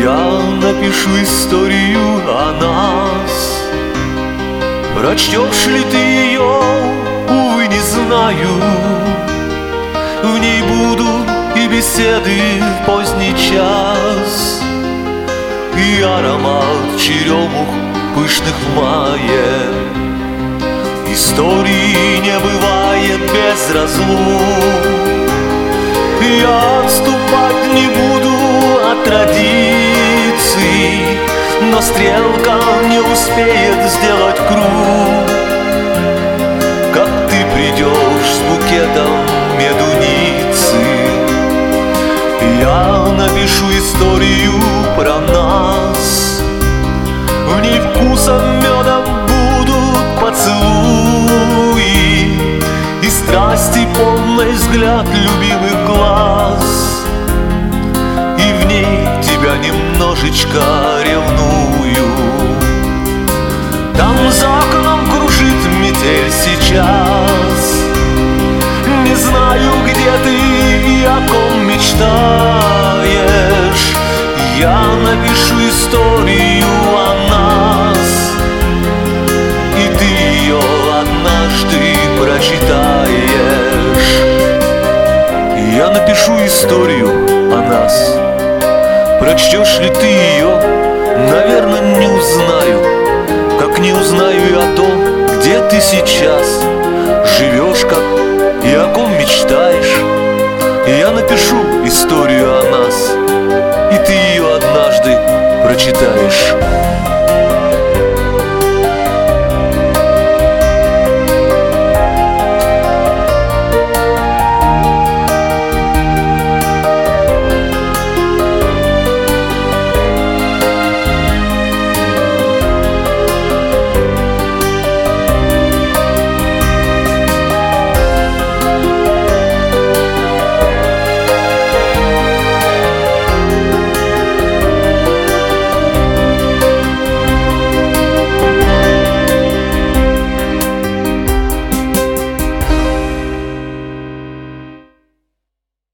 Я напишу историю о нас. Прочтешь ли ты ее, увы, не знаю. В ней будут и беседы в поздний час, и аромат черемух пышных в мае. Истории не бывает без разлук. Я отступать не буду от традиций, но стрелка не успеет сделать круг, как ты придешь с букетом медуницы. Я напишу историю про нас. В ней вкусом медом будут поцелуи и страсти полный взгляд любимых глаз. И в ней тебя немножечко ревную. Там за окном кружит метель сейчас. Не знаю, где ты и о ком мечтаешь. Я напишу историю о нас, и ты ее однажды прочитаешь. Я напишу историю о нас. Прочтешь ли ты ее, наверное, не узнаю, как не узнаю и о том, где ты сейчас живешь, как и о ком мечтаешь. Я напишу историю о нас, и ты ее однажды прочитаешь.